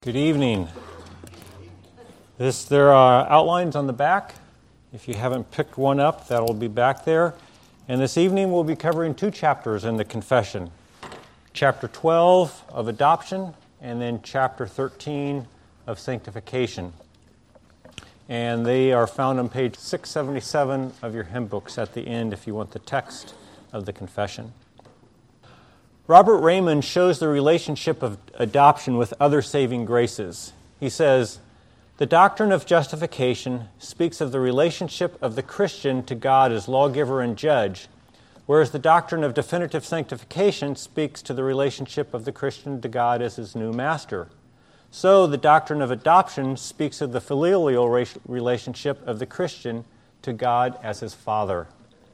Good evening. There are outlines on the back. If you haven't picked one up, that'll be back there. And this evening we'll be covering two chapters in the Confession. Chapter 12 of Adoption, and then chapter 13 of Sanctification. And they are found on page 677 of your hymn books at the end if you want the text of the Confession. Robert Raymond shows the relationship of adoption with other saving graces. He says, "The doctrine of justification speaks of the relationship of the Christian to God as lawgiver and judge, whereas the doctrine of definitive sanctification speaks to the relationship of the Christian to God as his new master. So the doctrine of adoption speaks of the filial relationship of the Christian to God as his Father.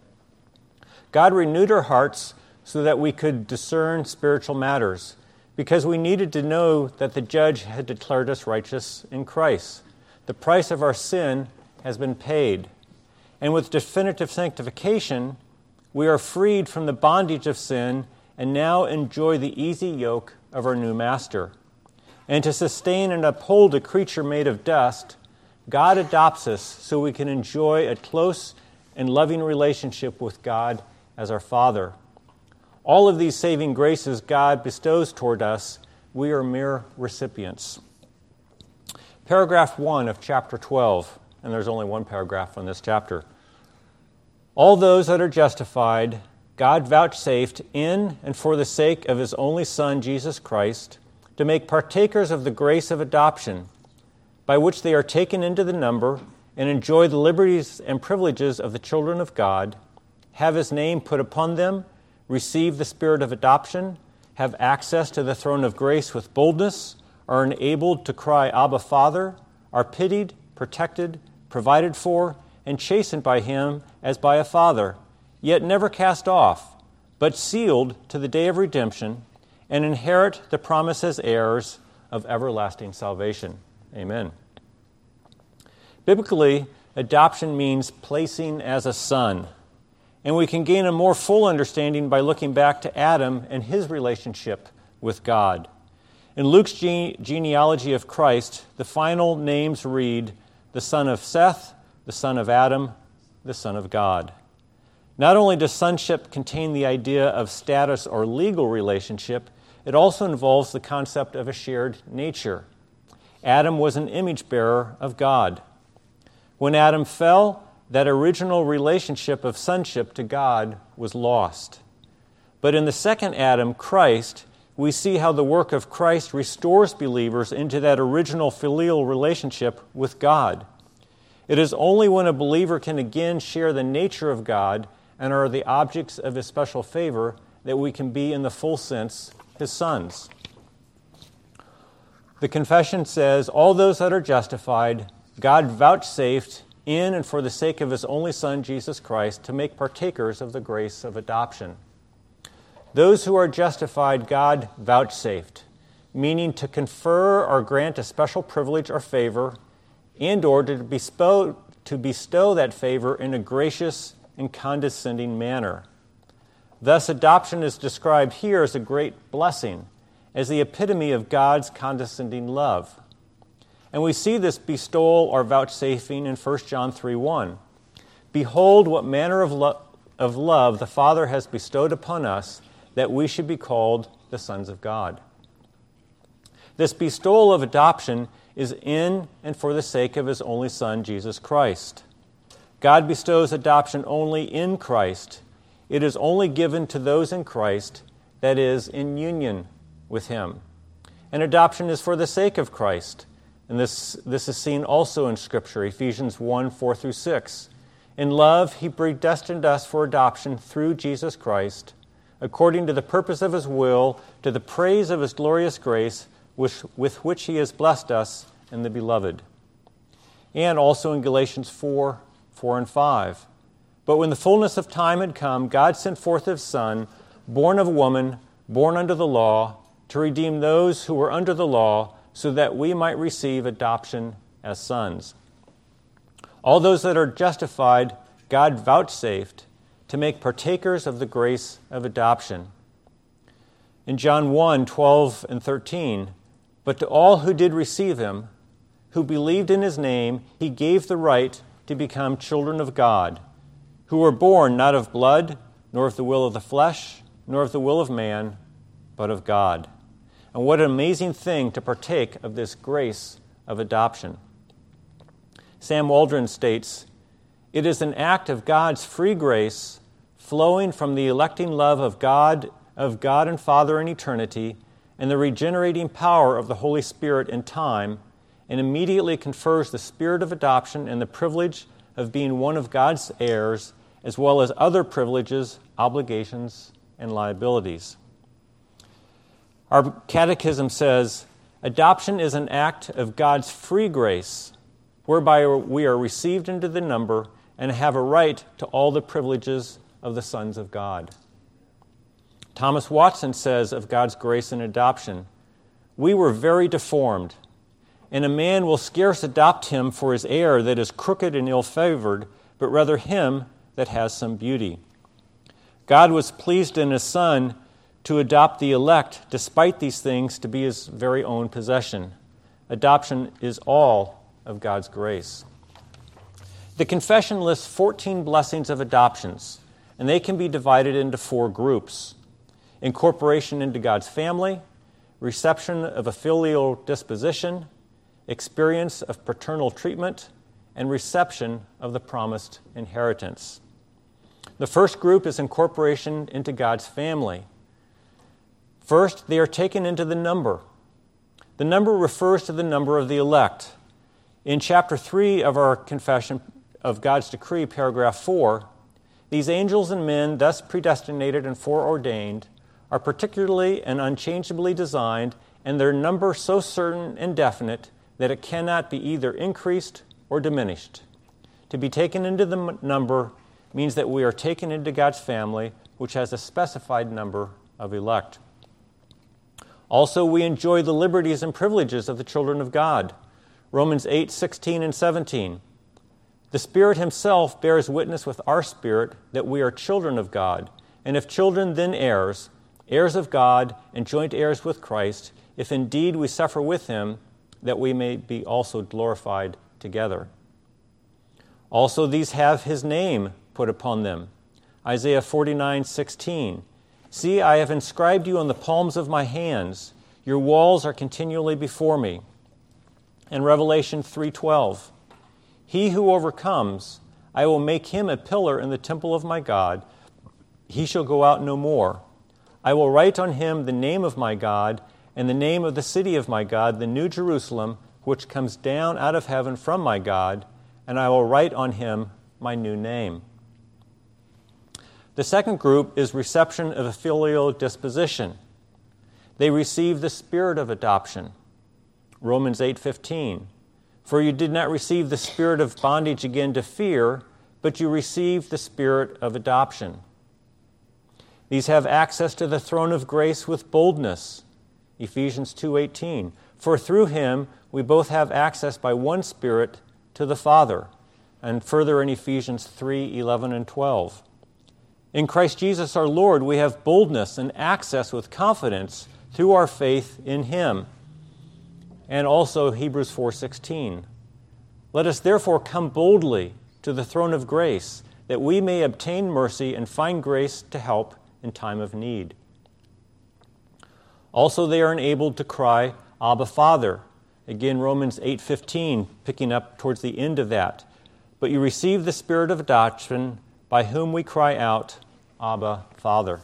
God renewed our hearts so that we could discern spiritual matters, because we needed to know that the judge had declared us righteous in Christ. The price of our sin has been paid. And with definitive sanctification, we are freed from the bondage of sin and now enjoy the easy yoke of our new master. And to sustain and uphold a creature made of dust, God adopts us so we can enjoy a close and loving relationship with God as our Father. All of these saving graces God bestows toward us, we are mere recipients." Paragraph 1 of chapter 12, and there's only one paragraph on this chapter. "All those that are justified, God vouchsafed in and for the sake of His only Son, Jesus Christ, to make partakers of the grace of adoption, by which they are taken into the number and enjoy the liberties and privileges of the children of God, have His name put upon them, receive the spirit of adoption, have access to the throne of grace with boldness, are enabled to cry, 'Abba, Father,' are pitied, protected, provided for, and chastened by Him as by a father, yet never cast off, but sealed to the day of redemption, and inherit the promise as heirs of everlasting salvation." Amen. Biblically, adoption means placing as a son. And we can gain a more full understanding by looking back to Adam and his relationship with God. In Luke's genealogy of Christ, the final names read, the son of Seth, the son of Adam, the son of God. Not only does sonship contain the idea of status or legal relationship, it also involves the concept of a shared nature. Adam was an image bearer of God. When Adam fell, that original relationship of sonship to God was lost. But in the second Adam, Christ, we see how the work of Christ restores believers into that original filial relationship with God. It is only when a believer can again share the nature of God and are the objects of His special favor that we can be, in the full sense, His sons. The Confession says, "All those that are justified, God vouchsafed in and for the sake of His only Son, Jesus Christ, to make partakers of the grace of adoption." Those who are justified, God vouchsafed, meaning to confer or grant a special privilege or favor, and or to bestow that favor in a gracious and condescending manner. Thus, adoption is described here as a great blessing, as the epitome of God's condescending love. And we see this bestowal or vouchsafing in 1 John 3:1. "Behold, what manner of love the Father has bestowed upon us, that we should be called the sons of God." This bestowal of adoption is in and for the sake of His only Son, Jesus Christ. God bestows adoption only in Christ. It is only given to those in Christ, that is, in union with Him. And adoption is for the sake of Christ. And this is seen also in Scripture, Ephesians 1:4-6. "In love, He predestined us for adoption through Jesus Christ, according to the purpose of His will, to the praise of His glorious grace, with which He has blessed us in the Beloved." And also in Galatians 4:4-5. "But when the fullness of time had come, God sent forth His Son, born of a woman, born under the law, to redeem those who were under the law, so that we might receive adoption as sons." All those that are justified, God vouchsafed to make partakers of the grace of adoption. In John 1:12-13, But to all who did receive him, who believed in his name, he gave the right to become children of God, who were born not of blood, nor of the will of the flesh, nor of the will of man, but of God. And what an amazing thing to partake of this grace of adoption. Sam Waldron states, "It is an act of God's free grace flowing from the electing love of God and Father in eternity and the regenerating power of the Holy Spirit in time, and immediately confers the spirit of adoption and the privilege of being one of God's heirs, as well as other privileges, obligations, and liabilities." Our catechism says, adoption is an act of God's free grace, whereby we are received into the number and have a right to all the privileges of the sons of God. Thomas Watson says of God's grace in adoption, "We were very deformed, and a man will scarce adopt him for his heir that is crooked and ill-favored, but rather him that has some beauty. God was pleased in his Son to adopt the elect, despite these things, to be his very own possession. Adoption is all of God's grace." The confession lists 14 blessings of adoptions, and they can be divided into 4 groups: incorporation into God's family, reception of a filial disposition, experience of paternal treatment, and reception of the promised inheritance. The first group is incorporation into God's family. First, they are taken into the number. The number refers to the number of the elect. In chapter 3 of our Confession of God's Decree, paragraph 4, these angels and men thus predestinated and foreordained are particularly and unchangeably designed, and their number so certain and definite that it cannot be either increased or diminished. To be taken into the number means that we are taken into God's family, which has a specified number of elect. Also, we enjoy the liberties and privileges of the children of God. Romans 8:16 and 17. "The Spirit himself bears witness with our spirit that we are children of God, and if children, then heirs, heirs of God and joint heirs with Christ, if indeed we suffer with him, that we may be also glorified together. Also these have his name put upon them." Isaiah 49:16. "See, I have inscribed you on the palms of my hands. Your walls are continually before me." And Revelation 3:12. "He who overcomes, I will make him a pillar in the temple of my God. He shall go out no more. I will write on him the name of my God and the name of the city of my God, the New Jerusalem, which comes down out of heaven from my God, and I will write on him my new name." The second group is reception of a filial disposition. They receive the spirit of adoption. Romans 8:15. "For you did not receive the spirit of bondage again to fear, but you received the spirit of adoption." These have access to the throne of grace with boldness. Ephesians 2:18. "For through him we both have access by one Spirit to the Father." And further in Ephesians 3:11 and 12. "In Christ Jesus our Lord we have boldness and access with confidence through our faith in him." And also Hebrews 4:16. "Let us therefore come boldly to the throne of grace, that we may obtain mercy and find grace to help in time of need." Also, they are enabled to cry, "Abba, Father." Again, Romans 8:15, picking up towards the end of that. "But you receive the spirit of adoption, by whom we cry out, Abba, Father."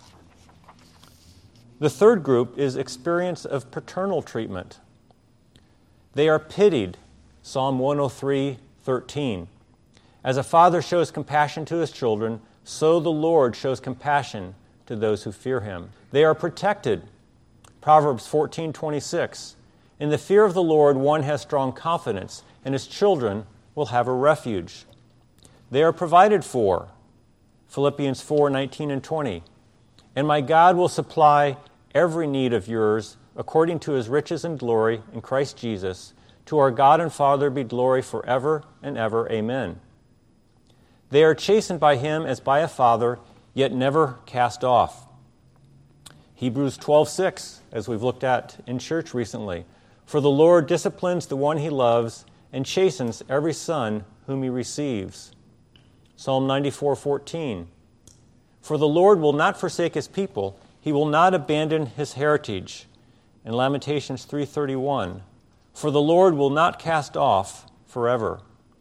The third group is experience of paternal treatment. They are pitied, Psalm 103:13. "As a father shows compassion to his children, so the Lord shows compassion to those who fear him." They are protected, Proverbs 14:26. "In the fear of the Lord one has strong confidence, and his children will have a refuge." They are provided for, Philippians 4:19 and 20. "And my God will supply every need of yours according to his riches and glory in Christ Jesus. To our God and Father be glory forever and ever. Amen." They are chastened by him as by a father, yet never cast off. Hebrews 12:6, as we've looked at in church recently. For the Lord disciplines the one he loves and chastens every son whom he receives. Psalm 94:14. For the Lord will not forsake his people, he will not abandon his heritage. And Lamentations 3:31. For the Lord will not cast off forever.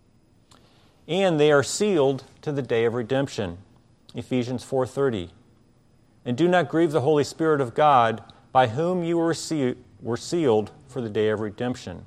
And they are sealed to the day of redemption. Ephesians 4:30. And do not grieve the Holy Spirit of God, by whom you were sealed for the day of redemption.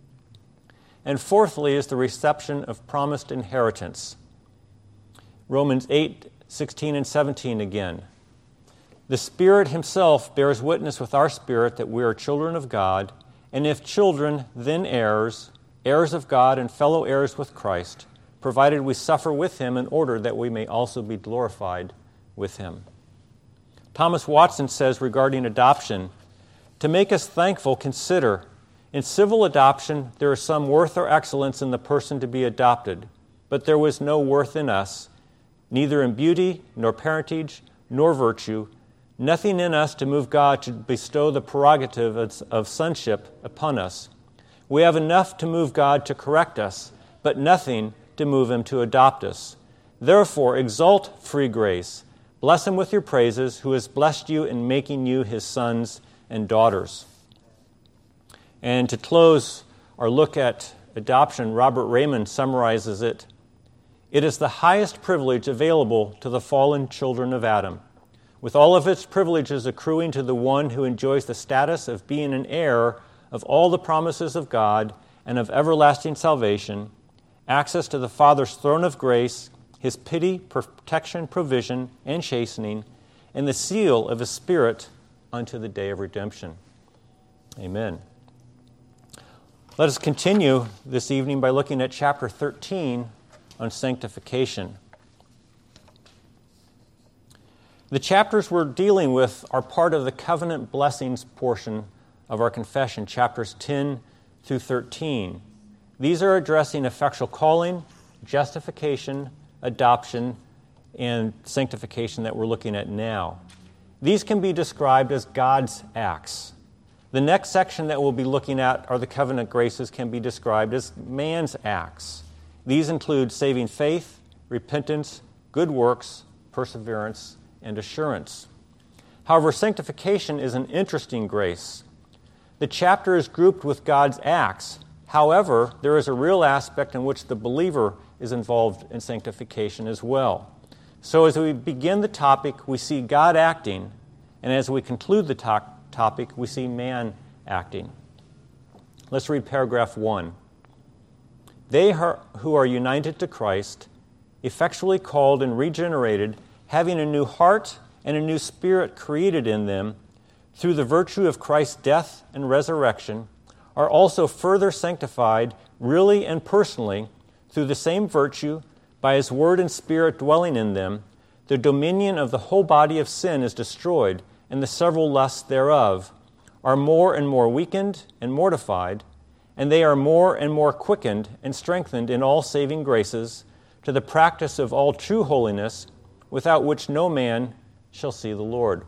And fourthly is the reception of promised inheritance. Romans 8:16 and 17 again. The Spirit himself bears witness with our spirit that we are children of God, and if children, then heirs, heirs of God and fellow heirs with Christ, provided we suffer with him in order that we may also be glorified with him. Thomas Watson says regarding adoption, to make us thankful, consider, in civil adoption there is some worth or excellence in the person to be adopted, but there was no worth in us, neither in beauty, nor parentage, nor virtue, nothing in us to move God to bestow the prerogative of sonship upon us. We have enough to move God to correct us, but nothing to move him to adopt us. Therefore, exalt free grace. Bless him with your praises, who has blessed you in making you his sons and daughters. And to close our look at adoption, Robert Raymond summarizes it. It is the highest privilege available to the fallen children of Adam, with all of its privileges accruing to the one who enjoys the status of being an heir of all the promises of God and of everlasting salvation, access to the Father's throne of grace, his pity, protection, provision, and chastening, and the seal of his Spirit unto the day of redemption. Amen. Let us continue this evening by looking at chapter 13 on sanctification. The chapters we're dealing with are part of the covenant blessings portion of our confession, chapters 10 through 13. These are addressing effectual calling, justification, adoption, and sanctification that we're looking at now. These can be described as God's acts. The next section that we'll be looking at are the covenant graces can be described as man's acts. These include saving faith, repentance, good works, perseverance, and assurance. However, sanctification is an interesting grace. The chapter is grouped with God's acts. However, there is a real aspect in which the believer is involved in sanctification as well. So as we begin the topic, we see God acting, and as we conclude the topic, we see man acting. Let's read paragraph 1. They who are united to Christ, effectually called and regenerated, having a new heart and a new spirit created in them, through the virtue of Christ's death and resurrection, are also further sanctified, really and personally, through the same virtue, by his word and spirit dwelling in them. The dominion of the whole body of sin is destroyed, and the several lusts thereof are more and more weakened and mortified, and they are more and more quickened and strengthened in all saving graces, to the practice of all true holiness, without which no man shall see the Lord.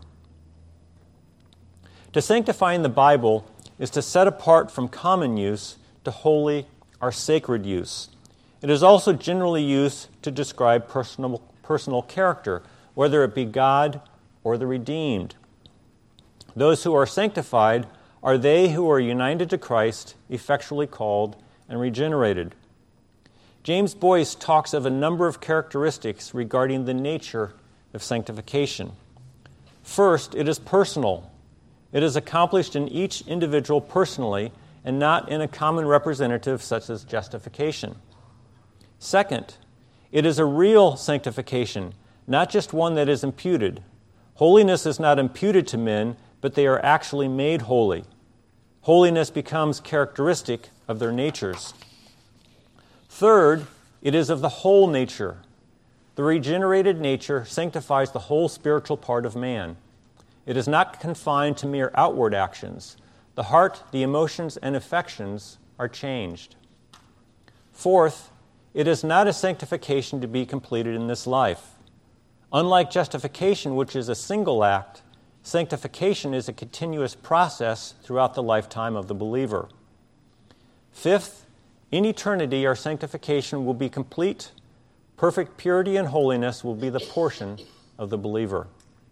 To sanctify in the Bible is to set apart from common use to holy or sacred use. It is also generally used to describe personal character, whether it be God or the redeemed. Those who are sanctified are they who are united to Christ, effectually called and regenerated. James Boyce talks of a number of characteristics regarding the nature of sanctification. First, it is personal. It is accomplished in each individual personally and not in a common representative such as justification. Second, it is a real sanctification, not just one that is imputed. Holiness is not imputed to men, but they are actually made holy. Holiness becomes characteristic of their natures. Third, it is of the whole nature. The regenerated nature sanctifies the whole spiritual part of man. It is not confined to mere outward actions. The heart, the emotions, and affections are changed. Fourth, it is not a sanctification to be completed in this life. Unlike justification, which is a single act, Sanctification is a continuous process throughout the lifetime of the believer. Fifth, in eternity, our sanctification will be complete. Perfect purity and holiness will be the portion of the believer.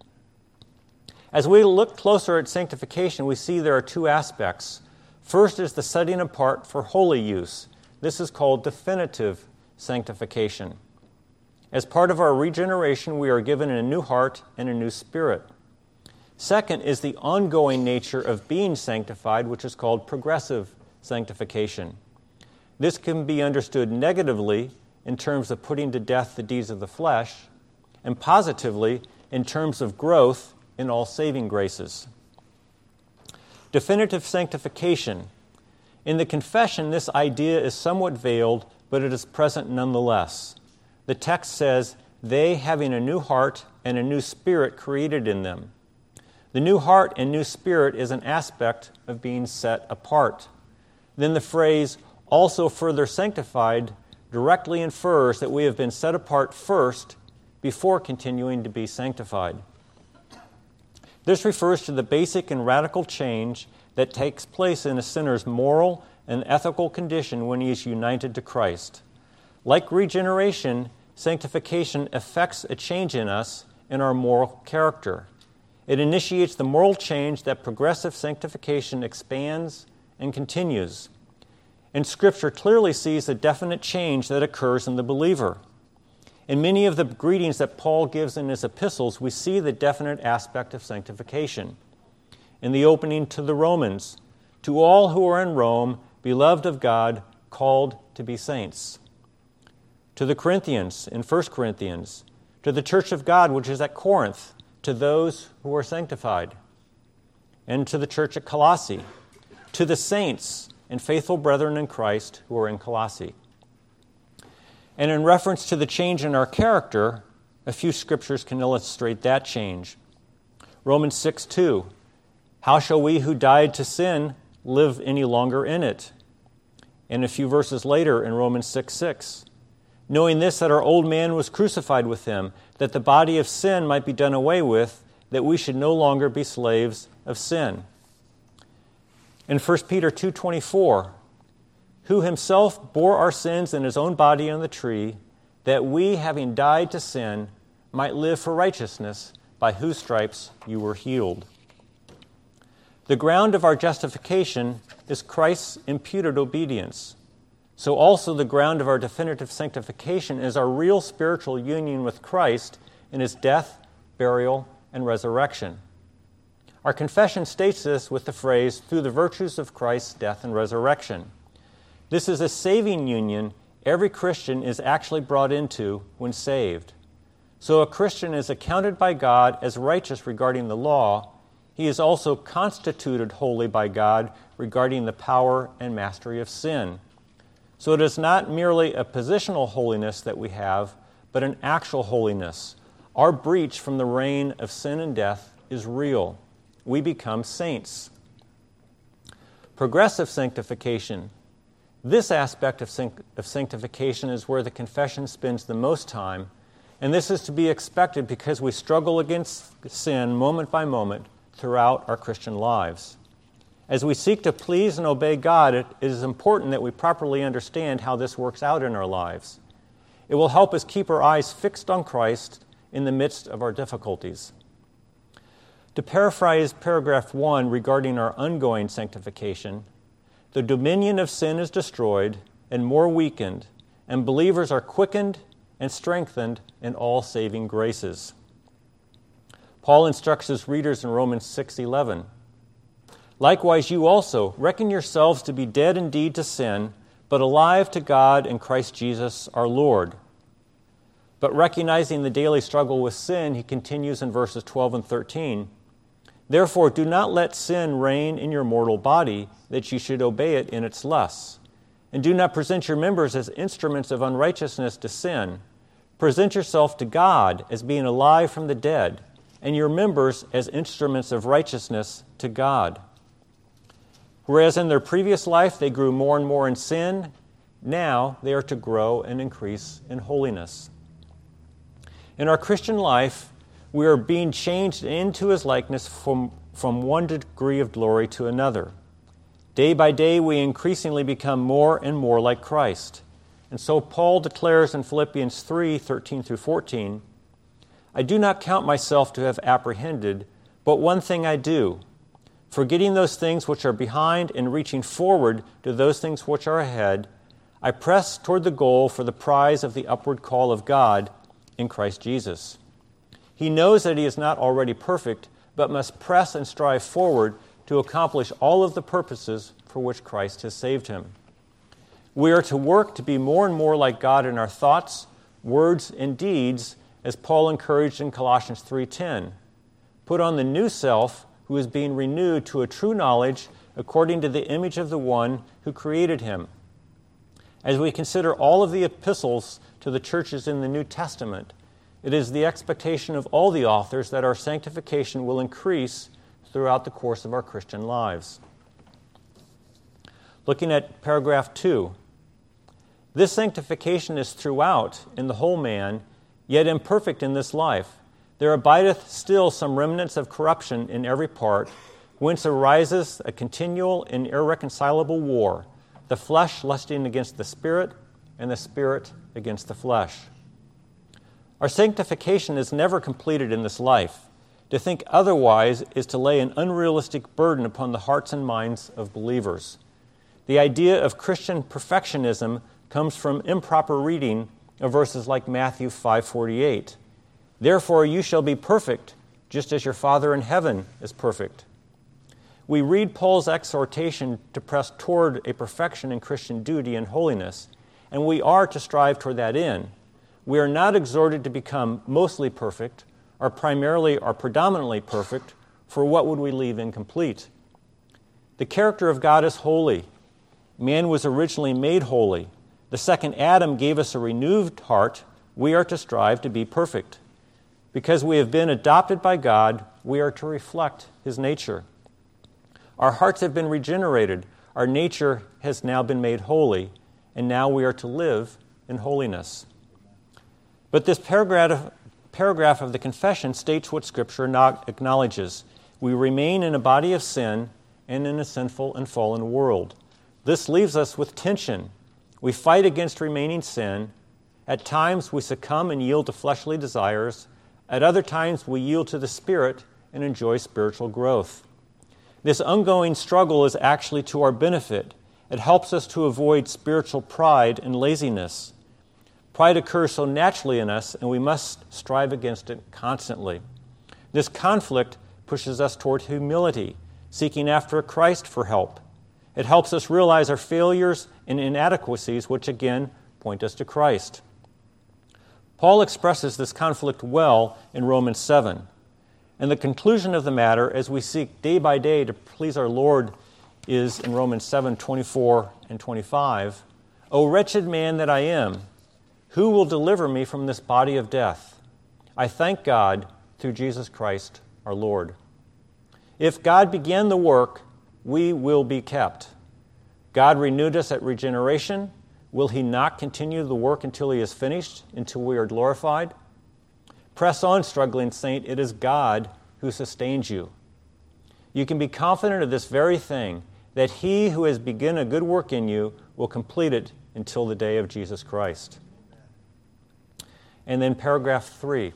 As we look closer at sanctification, we see there are two aspects. First is the setting apart for holy use. This is called definitive sanctification. As part of our regeneration, we are given a new heart and a new spirit. Second is the ongoing nature of being sanctified, which is called progressive sanctification. This can be understood negatively in terms of putting to death the deeds of the flesh, and positively in terms of growth in all saving graces. Definitive sanctification. In the confession, this idea is somewhat veiled, but it is present nonetheless. The text says, "They having a new heart and a new spirit created in them." The new heart and new spirit is an aspect of being set apart. Then the phrase, "also further sanctified," directly infers that we have been set apart first before continuing to be sanctified. This refers to the basic and radical change that takes place in a sinner's moral and ethical condition when he is united to Christ. Like regeneration, sanctification effects a change in us in our moral character. It initiates the moral change that progressive sanctification expands and continues. And Scripture clearly sees the definite change that occurs in the believer. In many of the greetings that Paul gives in his epistles, we see the definite aspect of sanctification. In the opening to the Romans, "To all who are in Rome, beloved of God, called to be saints." To the Corinthians, in 1 Corinthians, to the church of God which is at Corinth, to those who are sanctified. And to the church at Colossae, to the saints and faithful brethren in Christ who are in Colossae. And in reference to the change in our character, a few scriptures can illustrate that change. Romans 6:2, "How shall we who died to sin live any longer in it?" And a few verses later in Romans 6:6, "Knowing this, that our old man was crucified with him, that the body of sin might be done away with, that we should no longer be slaves of sin." In 1 Peter 2:24, "Who himself bore our sins in his own body on the tree, that we, having died to sin, might live for righteousness, by whose stripes you were healed." The ground of our justification is Christ's imputed obedience. So also the ground of our definitive sanctification is our real spiritual union with Christ in his death, burial, and resurrection. Our confession states this with the phrase, "through the virtues of Christ's death and resurrection." This is a saving union every Christian is actually brought into when saved. So a Christian is accounted by God as righteous regarding the law. He is also constituted holy by God regarding the power and mastery of sin. So it is not merely a positional holiness that we have, but an actual holiness. Our breach from the reign of sin and death is real. We become saints. Progressive sanctification. This aspect of sanctification is where the confession spends the most time, and this is to be expected because we struggle against sin moment by moment throughout our Christian lives. As we seek to please and obey God, it is important that we properly understand how this works out in our lives. It will help us keep our eyes fixed on Christ in the midst of our difficulties. To paraphrase paragraph 1 regarding our ongoing sanctification, the dominion of sin is destroyed and more weakened, and believers are quickened and strengthened in all saving graces. Paul instructs his readers in Romans 6:11, "Likewise you also reckon yourselves to be dead indeed to sin, but alive to God in Christ Jesus our Lord." But recognizing the daily struggle with sin, he continues in verses 12 and 13, "Therefore do not let sin reign in your mortal body, that you should obey it in its lusts. And do not present your members as instruments of unrighteousness to sin. Present yourself to God as being alive from the dead, and your members as instruments of righteousness to God." Whereas in their previous life they grew more and more in sin, now they are to grow and increase in holiness. In our Christian life, We are being changed into his likeness from one degree of glory to another. Day by day, we increasingly become more and more like Christ. And so Paul declares in Philippians 3:13 through 14, I do not count myself to have apprehended, but one thing I do, forgetting those things which are behind and reaching forward to those things which are ahead, I press toward the goal for the prize of the upward call of God in Christ Jesus. He knows that he is not already perfect, but must press and strive forward to accomplish all of the purposes for which Christ has saved him. We are to work to be more and more like God in our thoughts, words, and deeds, as Paul encouraged in Colossians 3:10. Put on the new self, who is being renewed to a true knowledge according to the image of the one who created him. As we consider all of the epistles to the churches in the New Testament, it is the expectation of all the authors that our sanctification will increase throughout the course of our Christian lives. Looking at paragraph 2, this sanctification is throughout in the whole man, yet imperfect in this life. There abideth still some remnants of corruption in every part, whence arises a continual and irreconcilable war, the flesh lusting against the Spirit, and the Spirit against the flesh. Our sanctification is never completed in this life. To think otherwise is to lay an unrealistic burden upon the hearts and minds of believers. The idea of Christian perfectionism comes from improper reading of verses like Matthew 5:48. Therefore you shall be perfect, just as your Father in heaven is perfect. We read Paul's exhortation to press toward a perfection in Christian duty and holiness, and we are to strive toward that end. We are not exhorted to become mostly perfect, or primarily or predominantly perfect, for what would we leave incomplete? The character of God is holy. Man was originally made holy. The second Adam gave us a renewed heart. We are to strive to be perfect. Because we have been adopted by God, we are to reflect his nature. Our hearts have been regenerated. Our nature has now been made holy, and now we are to live in holiness. But this paragraph of the confession states what Scripture acknowledges. We remain in a body of sin and in a sinful and fallen world. This leaves us with tension. We fight against remaining sin. At times we succumb and yield to fleshly desires. At other times we yield to the Spirit and enjoy spiritual growth. This ongoing struggle is actually to our benefit. It helps us to avoid spiritual pride and laziness. Pride occurs so naturally in us, and we must strive against it constantly. This conflict pushes us toward humility, seeking after Christ for help. It helps us realize our failures and inadequacies, which again point us to Christ. Paul expresses this conflict well in Romans 7. And the conclusion of the matter, as we seek day by day to please our Lord, is in Romans 7:24 and 25. O wretched man that I am, who will deliver me from this body of death? I thank God through Jesus Christ our Lord. If God began the work, we will be kept. God renewed us at regeneration. Will he not continue the work until he is finished, until we are glorified? Press on, struggling saint. It is God who sustains you. You can be confident of this very thing, that he who has begun a good work in you will complete it until the day of Jesus Christ. And then paragraph 3.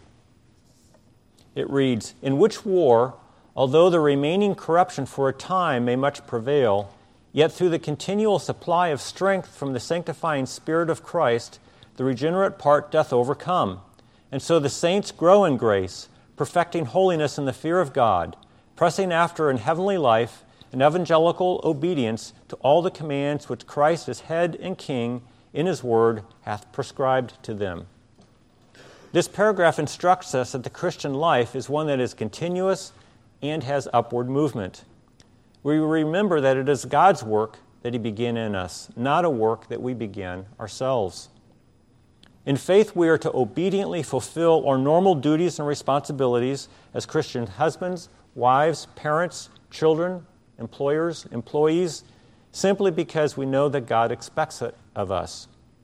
It reads, in which war, although the remaining corruption for a time may much prevail, yet through the continual supply of strength from the sanctifying Spirit of Christ, the regenerate part doth overcome. And so the saints grow in grace, perfecting holiness in the fear of God, pressing after in heavenly life and evangelical obedience to all the commands which Christ as head and king in his word hath prescribed to them. This paragraph instructs us that the Christian life is one that is continuous and has upward movement. We remember that it is God's work that he began in us, not a work that we begin ourselves. In faith, we are to obediently fulfill our normal duties and responsibilities as Christian husbands, wives, parents, children, employers, employees, simply because we know that God expects it of us.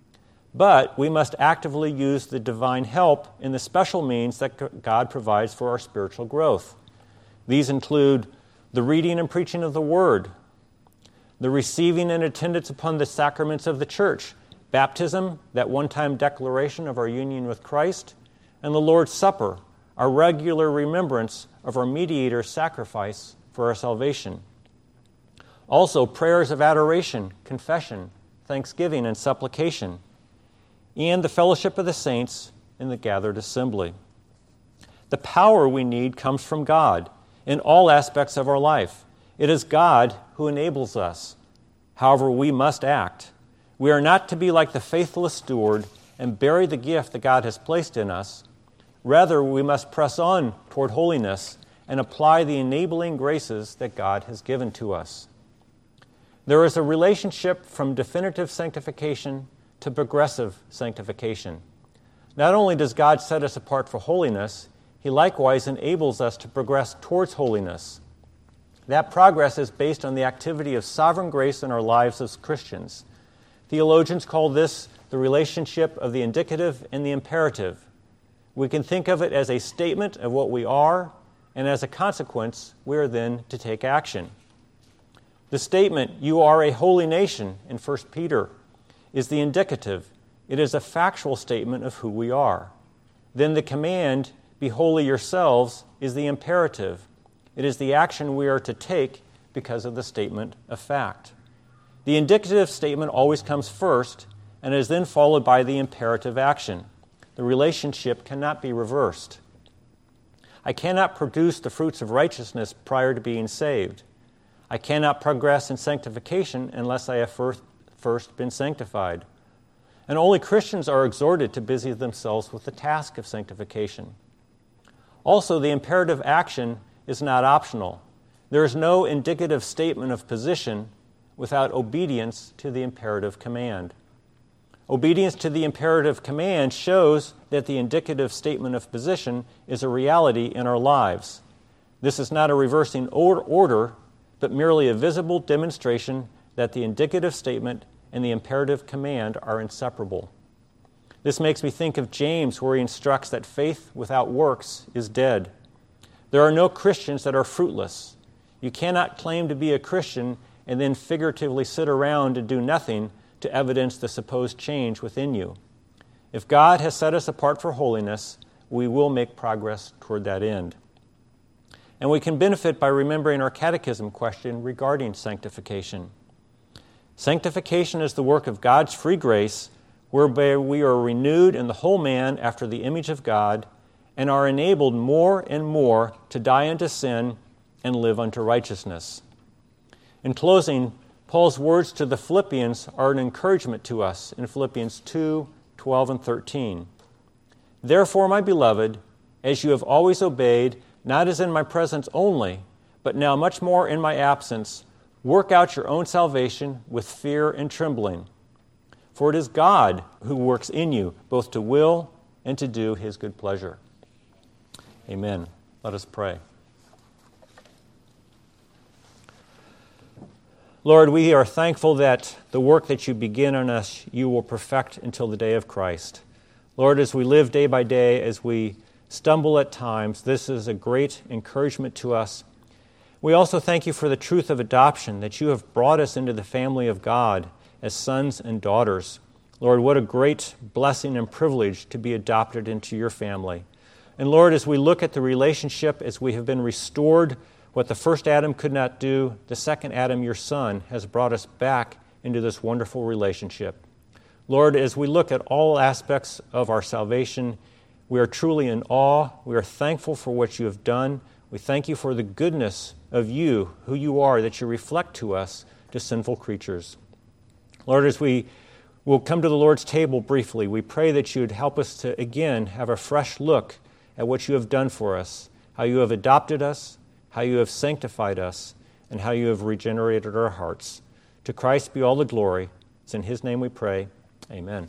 But we must actively use the divine help in the special means that God provides for our spiritual growth. These include the reading and preaching of the Word, the receiving and attendance upon the sacraments of the church, baptism, that one-time declaration of our union with Christ, and the Lord's Supper, our regular remembrance of our mediator's sacrifice for our salvation. Also, prayers of adoration, confession, thanksgiving, and supplication, and the fellowship of the saints in the gathered assembly. The power we need comes from God in all aspects of our life. It is God who enables us. However, we must act. We are not to be like the faithless steward and bury the gift that God has placed in us. Rather, we must press on toward holiness and apply the enabling graces that God has given to us. There is a relationship from definitive sanctification to progressive sanctification. Not only does God set us apart for holiness, He likewise enables us to progress towards holiness. That progress is based on the activity of sovereign grace in our lives as Christians. Theologians call this the relationship of the indicative and the imperative. We can think of it as a statement of what we are, and as a consequence, we are then to take action. The statement, "You are a holy nation," in 1 Peter, is the indicative. It is a factual statement of who we are. Then the command, "Be holy yourselves," is the imperative. It is the action we are to take because of the statement of fact. The indicative statement always comes first and is then followed by the imperative action. The relationship cannot be reversed. I cannot produce the fruits of righteousness prior to being saved. I cannot progress in sanctification unless I have first been sanctified. And only Christians are exhorted to busy themselves with the task of sanctification. Also, the imperative action is not optional. There is no indicative statement of position without obedience to the imperative command. Obedience to the imperative command shows that the indicative statement of position is a reality in our lives. This is not a reversing order, but merely a visible demonstration that the indicative statement and the imperative command are inseparable. This makes me think of James, where he instructs that faith without works is dead. There are no Christians that are fruitless. You cannot claim to be a Christian and then figuratively sit around and do nothing to evidence the supposed change within you. If God has set us apart for holiness, we will make progress toward that end. And we can benefit by remembering our catechism question regarding sanctification. Sanctification is the work of God's free grace, whereby we are renewed in the whole man after the image of God and are enabled more and more to die unto sin and live unto righteousness. In closing, Paul's words to the Philippians are an encouragement to us in Philippians 2:12 and 13. "Therefore, my beloved, as you have always obeyed, not as in my presence only, but now much more in my absence, work out your own salvation with fear and trembling. For it is God who works in you, both to will and to do His good pleasure." Amen. Let us pray. Lord, we are thankful that the work that you begin on us, you will perfect until the day of Christ. Lord, as we live day by day, as we stumble at times, this is a great encouragement to us. We also thank you for the truth of adoption, that you have brought us into the family of God as sons and daughters. Lord, what a great blessing and privilege to be adopted into your family. And Lord, as we look at the relationship, as we have been restored, what the first Adam could not do, the second Adam, your son, has brought us back into this wonderful relationship. Lord, as we look at all aspects of our salvation, we are truly in awe. We are thankful for what you have done. We thank you for the goodness of you, who you are, that you reflect to us, to sinful creatures. Lord, as we will come to the Lord's table briefly, we pray that you would help us to, again, have a fresh look at what you have done for us, how you have adopted us, how you have sanctified us, and how you have regenerated our hearts. To Christ be all the glory. It's in his name we pray. Amen.